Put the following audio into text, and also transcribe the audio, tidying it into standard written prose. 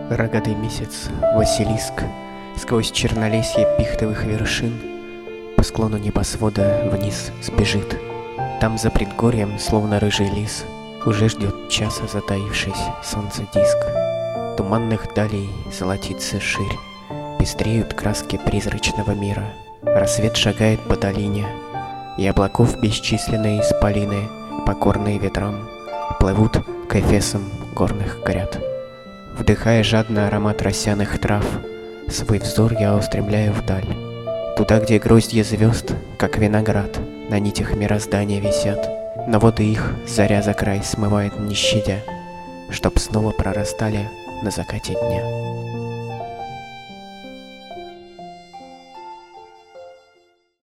Рогатый месяц, Василиск, сквозь чернолесье пихтовых вершин по склону небосвода вниз сбежит. Там за предгорьем, словно рыжий лис, уже ждет часа затаившись солнце диск. Туманных далей золотится ширь, пестреют краски призрачного мира. Рассвет шагает по долине, и облаков бесчисленные исполины, покорные ветрам, плывут к эфесам горных гряд. Вдыхая жадно аромат росяных трав, свой взор я устремляю вдаль. Туда, где гроздья звезд, как виноград, на нитях мироздания висят. Но вот и их заря за край смывает не щадя, чтоб снова прорастали на закате дня.